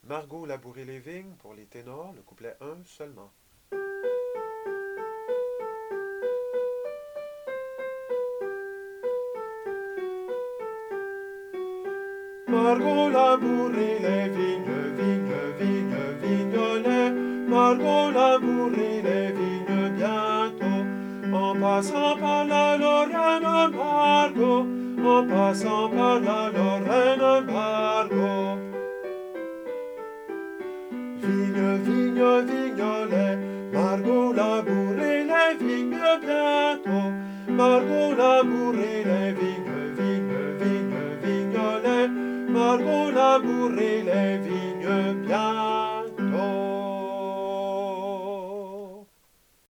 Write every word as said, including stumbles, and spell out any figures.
Margot labourer les vignes pour les ténors, le couplet un seulement. Margot labourer les vignes, vignes, vignes, vignolets. Margot labourer les vignes bientôt. En passant par la Lorraine, Margot. En passant par la Lorraine, Margot. Vigne, vigne, vignolet. Margot labourer les vignes bientôt. Margot labourer les vignes, vignes, vignes, vignolets. Margot labourer les vignes